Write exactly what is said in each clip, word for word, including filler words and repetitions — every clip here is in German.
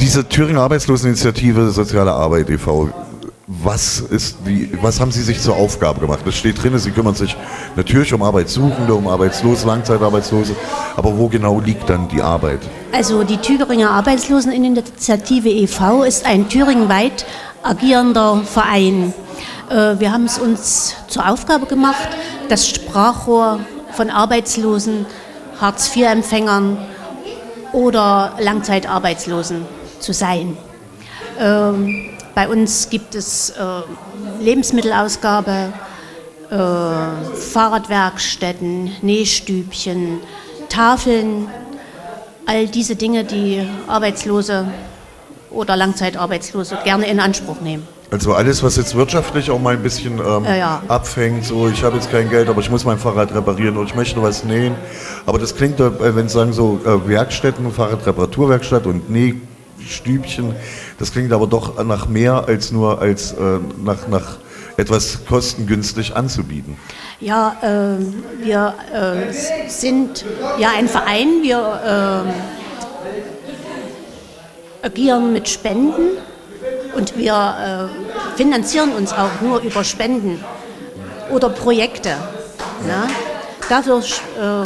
Diese Thüringer Arbeitsloseninitiative Soziale Arbeit e V, was, ist die, was haben Sie sich zur Aufgabe gemacht? Es steht drin, Sie kümmern sich natürlich um Arbeitssuchende, um Arbeitslose, Langzeitarbeitslose, aber wo genau liegt dann die Arbeit? Also die Thüringer Arbeitsloseninitiative e V ist ein thüringenweit agierender Verein. Wir haben es uns zur Aufgabe gemacht, das Sprachrohr von Arbeitslosen, Hartz vier Empfängern oder Langzeitarbeitslosen zu sein. Ähm, bei uns gibt es äh, Lebensmittelausgabe, äh, Fahrradwerkstätten, Nähstübchen, Tafeln, all diese Dinge, die Arbeitslose oder Langzeitarbeitslose gerne in Anspruch nehmen. Also alles, was jetzt wirtschaftlich auch mal ein bisschen ähm, ja, ja. abfängt, so ich habe jetzt kein Geld, aber ich muss mein Fahrrad reparieren oder ich möchte was nähen. Aber das klingt, wenn Sie sagen so äh, Werkstätten, Fahrradreparaturwerkstatt und Nähstübchen, das klingt aber doch nach mehr als nur als äh, nach, nach etwas kostengünstig anzubieten. Ja, äh, wir äh, sind ja ein Verein, wir äh, agieren mit Spenden. Und wir äh, finanzieren uns auch nur über Spenden oder Projekte. Ja? Dafür äh, ist,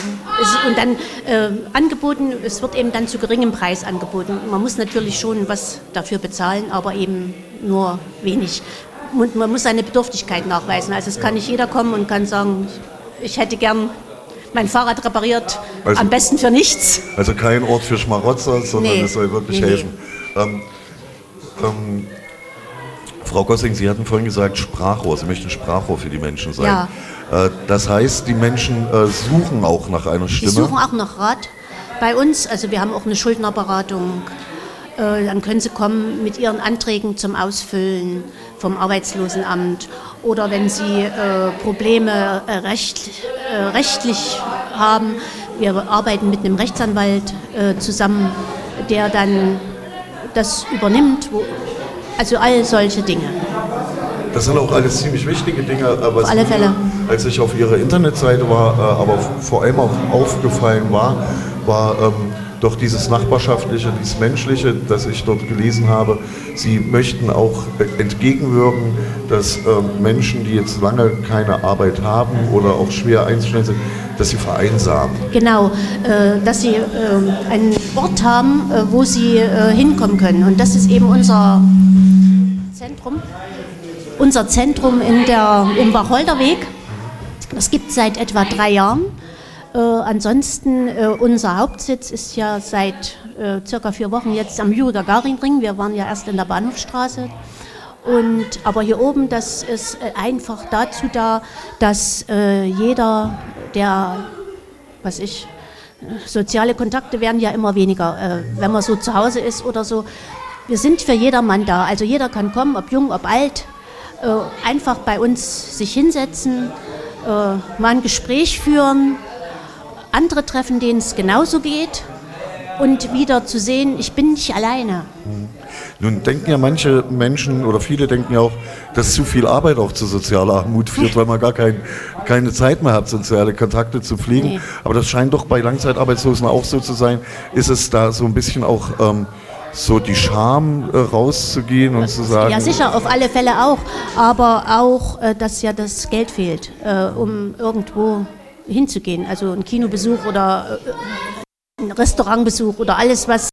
und dann äh, angeboten, es wird eben dann zu geringem Preis angeboten. Man muss natürlich schon was dafür bezahlen, aber eben nur wenig. Und man muss seine Bedürftigkeit nachweisen. Also es kann nicht jeder kommen und kann sagen, ich hätte gern mein Fahrrad repariert, also, am besten für nichts. Also kein Ort für Schmarotzer, sondern nee, es soll wirklich nee, helfen. Nee. Ähm, Ähm, Frau Gossing, Sie hatten vorhin gesagt Sprachrohr, Sie möchten Sprachrohr für die Menschen sein. Ja. Äh, das heißt, die Menschen äh, suchen auch nach einer Stimme? Die suchen auch nach Rat bei uns, also wir haben auch eine Schuldnerberatung. Äh, dann können sie kommen mit ihren Anträgen zum Ausfüllen vom Arbeitslosenamt oder wenn sie äh, Probleme äh, recht, äh, rechtlich haben. Wir arbeiten mit einem Rechtsanwalt äh, zusammen, der dann das übernimmt, wo, also all solche Dinge. Das sind auch alles ziemlich wichtige Dinge, aber auf alle Fälle. Als ich auf Ihrer Internetseite war, äh, aber vor allem auch aufgefallen war, war ähm, doch dieses Nachbarschaftliche, dieses Menschliche, das ich dort gelesen habe. Sie möchten auch entgegenwirken, dass ähm, Menschen, die jetzt lange keine Arbeit haben oder auch schwer einzustellen sind, dass sie vereinsamen. Genau, äh, dass sie äh, einen Ort haben, äh, wo sie äh, hinkommen können. Und das ist eben unser Zentrum, unser Zentrum in der, im Wacholderweg. Das gibt es seit etwa drei Jahren. Äh, ansonsten, äh, unser Hauptsitz ist ja seit äh, circa vier Wochen jetzt am Juri-Gagarin-Ring. Wir waren ja erst in der Bahnhofstraße. Und, aber hier oben, das ist einfach dazu da, dass äh, jeder, der, was ich, soziale Kontakte werden ja immer weniger, äh, wenn man so zu Hause ist oder so. Wir sind für jedermann da, also jeder kann kommen, ob jung, ob alt, äh, einfach bei uns sich hinsetzen, äh, mal ein Gespräch führen, andere treffen, denen es genauso geht und wieder zu sehen, ich bin nicht alleine. Nun denken ja manche Menschen oder viele denken ja auch, dass zu viel Arbeit auch zu sozialer Armut führt, weil man gar kein, keine Zeit mehr hat, soziale Kontakte zu pflegen. Nee. Aber das scheint doch bei Langzeitarbeitslosen auch so zu sein. Ist es da so ein bisschen auch ähm, so die Scham äh, rauszugehen und zu sagen... Ja sicher, auf alle Fälle auch. Aber auch, äh, dass ja das Geld fehlt, äh, um irgendwo hinzugehen. Also ein Kinobesuch oder äh, ein Restaurantbesuch oder alles, was...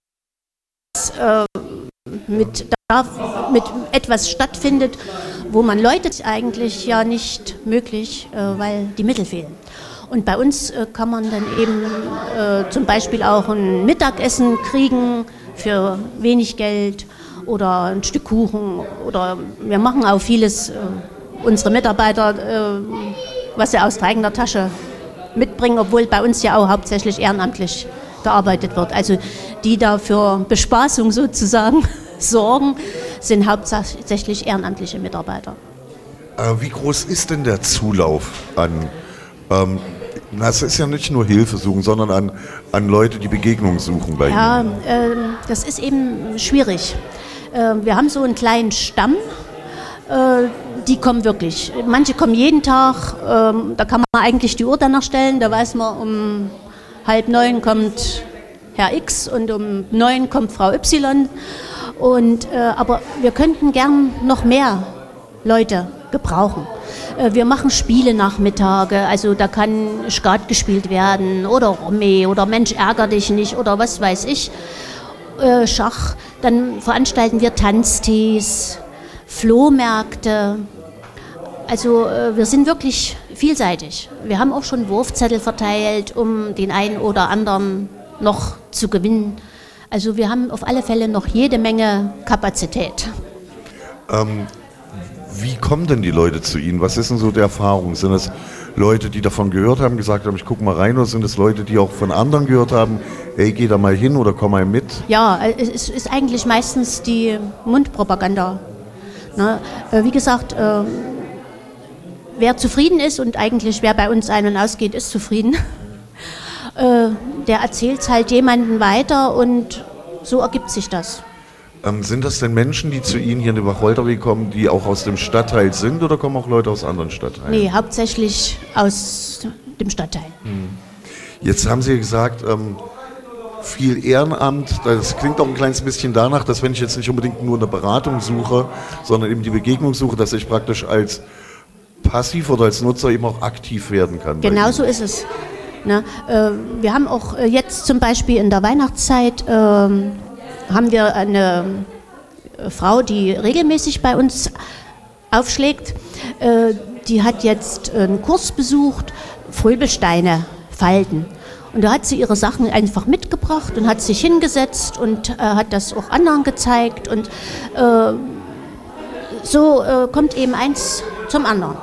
Äh, Mit, da, mit etwas stattfindet, wo man Leute eigentlich ja nicht möglich, äh, weil die Mittel fehlen. Und bei uns äh, kann man dann eben äh, zum Beispiel auch ein Mittagessen kriegen für wenig Geld oder ein Stück Kuchen oder wir machen auch vieles, äh, unsere Mitarbeiter, äh, was sie aus eigener Tasche mitbringen, obwohl bei uns ja auch hauptsächlich ehrenamtlich gearbeitet wird. Also die da für Bespaßung sozusagen sorgen, sind hauptsächlich ehrenamtliche Mitarbeiter. Äh, wie groß ist denn der Zulauf an, ähm, das ist ja nicht nur Hilfe suchen, sondern an, an Leute, die Begegnung suchen bei ja, Ihnen? Ja, äh, das ist eben schwierig. Äh, wir haben so einen kleinen Stamm, äh, die kommen wirklich. Manche kommen jeden Tag, äh, da kann man eigentlich die Uhr danach stellen, da weiß man, um halb neun kommt Herr X und um neun kommt Frau Y. Und, äh, aber wir könnten gern noch mehr Leute gebrauchen. Äh, wir machen Spiele-Nachmittage, also da kann Skat gespielt werden oder Romme oder Mensch ärger dich nicht oder was weiß ich, äh, Schach. Dann veranstalten wir Tanztees, Flohmärkte. Also äh, wir sind wirklich vielseitig. Wir haben auch schon Wurfzettel verteilt, um den einen oder anderen noch zu gewinnen. Also wir haben auf alle Fälle noch jede Menge Kapazität. Ähm, wie kommen denn die Leute zu Ihnen? Was ist denn so die Erfahrung? Sind es Leute, die davon gehört haben, gesagt haben, ich gucke mal rein, oder sind es Leute, die auch von anderen gehört haben, hey, geh da mal hin oder komm mal mit? Ja, es ist eigentlich meistens die Mundpropaganda. Ne? Wie gesagt, äh, wer zufrieden ist und eigentlich wer bei uns ein- und ausgeht, ist zufrieden. äh, der erzählt es halt jemandem weiter und so ergibt sich das. Ähm, sind das denn Menschen, die zu Ihnen hier in den Wacholderweg kommen, die auch aus dem Stadtteil sind oder kommen auch Leute aus anderen Stadtteilen? Nee, hauptsächlich aus dem Stadtteil. Hm. Jetzt haben Sie gesagt, ähm, viel Ehrenamt, das klingt auch ein kleines bisschen danach, dass wenn ich jetzt nicht unbedingt nur eine Beratung suche, sondern eben die Begegnung suche, dass ich praktisch als passiv oder als Nutzer eben auch aktiv werden kann. Genau so ist es. Ne? Äh, wir haben auch äh, jetzt zum Beispiel in der Weihnachtszeit, äh, haben wir eine äh, Frau, die regelmäßig bei uns aufschlägt, äh, die hat jetzt einen Kurs besucht, Fröbelsteine falten. Und da hat sie ihre Sachen einfach mitgebracht und hat sich hingesetzt und äh, hat das auch anderen gezeigt. Und äh, so äh, kommt eben eins zum anderen.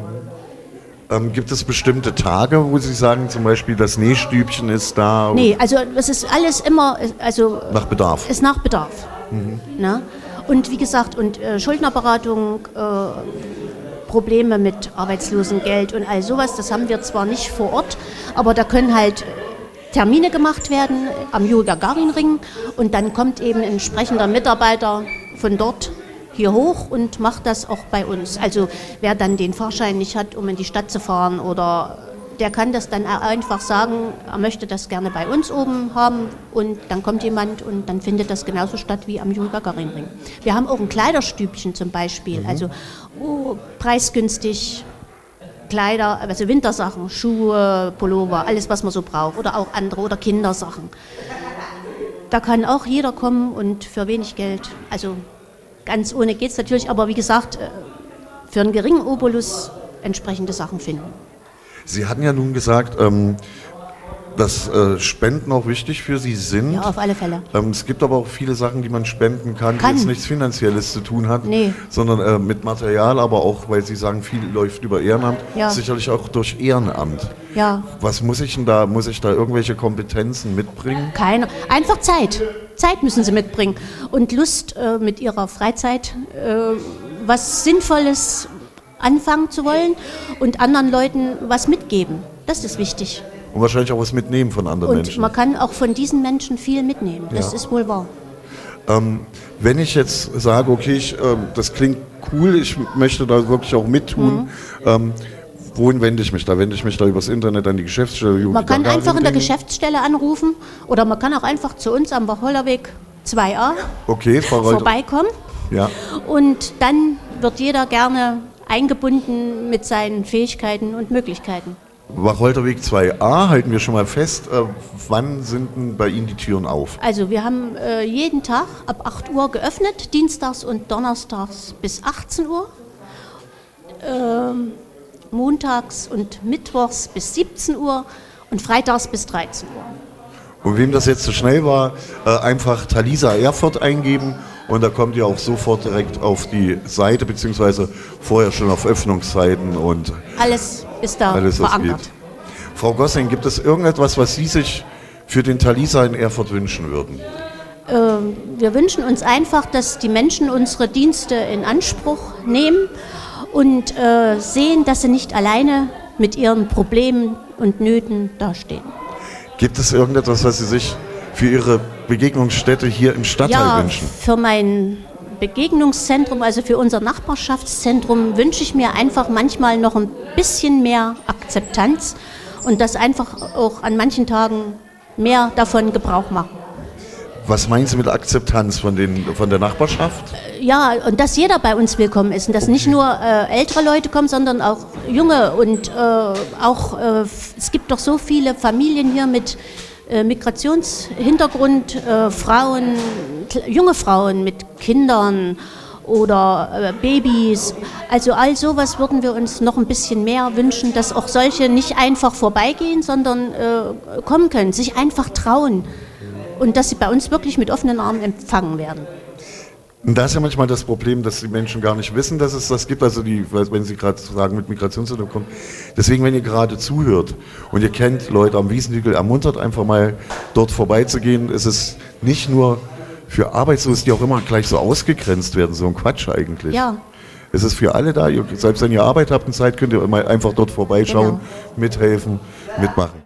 Ähm, gibt es bestimmte Tage, wo Sie sagen, zum Beispiel das Nähstübchen ist da? Nee, also es ist alles immer, also nach Bedarf. Ist nach Bedarf. Mhm. Ne? Und wie gesagt, und äh, Schuldnerberatung, äh, Probleme mit Arbeitslosengeld und all sowas, das haben wir zwar nicht vor Ort, aber da können halt Termine gemacht werden am Juri-Gagarin-Ring und dann kommt eben ein entsprechender Mitarbeiter von dort hier hoch und macht das auch bei uns. Also wer dann den Fahrschein nicht hat, um in die Stadt zu fahren, oder der kann das dann einfach sagen, er möchte das gerne bei uns oben haben und dann kommt jemand und dann findet das genauso statt wie am Juri-Gagarin-Ring. Wir haben auch ein Kleiderstübchen zum Beispiel, mhm. also oh, preisgünstig Kleider, also Wintersachen, Schuhe, Pullover, alles was man so braucht oder auch andere oder Kindersachen. Da kann auch jeder kommen und für wenig Geld, also ganz ohne geht es natürlich, aber wie gesagt, für einen geringen Obolus entsprechende Sachen finden. Sie hatten ja nun gesagt, ähm, dass äh, Spenden auch wichtig für Sie sind. Ja, auf alle Fälle. Ähm, es gibt aber auch viele Sachen, die man spenden kann, kann. die jetzt nichts Finanzielles zu tun hat, nee. sondern äh, mit Material, aber auch, weil Sie sagen, viel läuft über Ehrenamt, ja. sicherlich auch durch Ehrenamt. Ja. Was muss ich denn da, muss ich da irgendwelche Kompetenzen mitbringen? Keine, einfach Zeit. Zeit müssen Sie mitbringen und Lust äh, mit Ihrer Freizeit, äh, was Sinnvolles anfangen zu wollen und anderen Leuten was mitgeben. Das ist wichtig. Und wahrscheinlich auch was mitnehmen von anderen und Menschen. Und man kann auch von diesen Menschen viel mitnehmen. Das ja. ist wohl wahr. Ähm, wenn ich jetzt sage, okay, ich, äh, das klingt cool, ich möchte da wirklich auch mittun, mhm. ähm, wohin wende ich mich da? Wende ich mich da übers Internet an die Geschäftsstelle? Man kann einfach in der Geschäftsstelle anrufen oder man kann auch einfach zu uns am Wacholderweg zwei a okay, vorbeikommen. Ja. Und dann wird jeder gerne eingebunden mit seinen Fähigkeiten und Möglichkeiten. Wacholderweg zwei a, halten wir schon mal fest. Äh, wann sind denn bei Ihnen die Türen auf? Also wir haben äh, jeden Tag ab acht Uhr geöffnet, dienstags und donnerstags bis achtzehn Uhr, ähm, montags und mittwochs bis siebzehn Uhr und freitags bis dreizehn Uhr. Und wem das jetzt zu schnell war, äh, einfach Thalisa Erfurt eingeben. Und da kommt ihr auch sofort direkt auf die Seite, beziehungsweise vorher schon auf Öffnungszeiten und alles ist da alles, verankert. Geht. Frau Gossing, gibt es irgendetwas, was Sie sich für den Thalisa in Erfurt wünschen würden? Ähm, wir wünschen uns einfach, dass die Menschen unsere Dienste in Anspruch nehmen und äh, sehen, dass sie nicht alleine mit ihren Problemen und Nöten dastehen. Gibt es irgendetwas, was Sie sich für Ihre Begegnungsstätte hier im Stadtteil ja, wünschen? Für mein Begegnungszentrum, also für unser Nachbarschaftszentrum, wünsche ich mir einfach manchmal noch ein bisschen mehr Akzeptanz und dass einfach auch an manchen Tagen mehr davon Gebrauch machen. Was meinen Sie mit Akzeptanz von, den, von der Nachbarschaft? Ja, und dass jeder bei uns willkommen ist und dass nicht nur äh, ältere Leute kommen, sondern auch junge und äh, auch, äh, es gibt doch so viele Familien hier mit äh, Migrationshintergrund, äh, Frauen, junge Frauen mit Kindern oder äh, Babys. Also all sowas würden wir uns noch ein bisschen mehr wünschen, dass auch solche nicht einfach vorbeigehen, sondern äh, kommen können, sich einfach trauen. Und dass sie bei uns wirklich mit offenen Armen empfangen werden. Und da ist ja manchmal das Problem, dass die Menschen gar nicht wissen, dass es das gibt, also die, wenn Sie gerade sagen, mit Migrationshintergrund. Deswegen, wenn ihr gerade zuhört und ihr kennt Leute am Wiesnhügel, ermuntert einfach mal, dort vorbeizugehen. Es ist nicht nur für Arbeitslose, die auch immer gleich so ausgegrenzt werden, so ein Quatsch eigentlich. Ja. Es ist für alle da, ihr, selbst wenn ihr Arbeit habt und Zeit, könnt ihr mal einfach dort vorbeischauen, genau. mithelfen, mitmachen.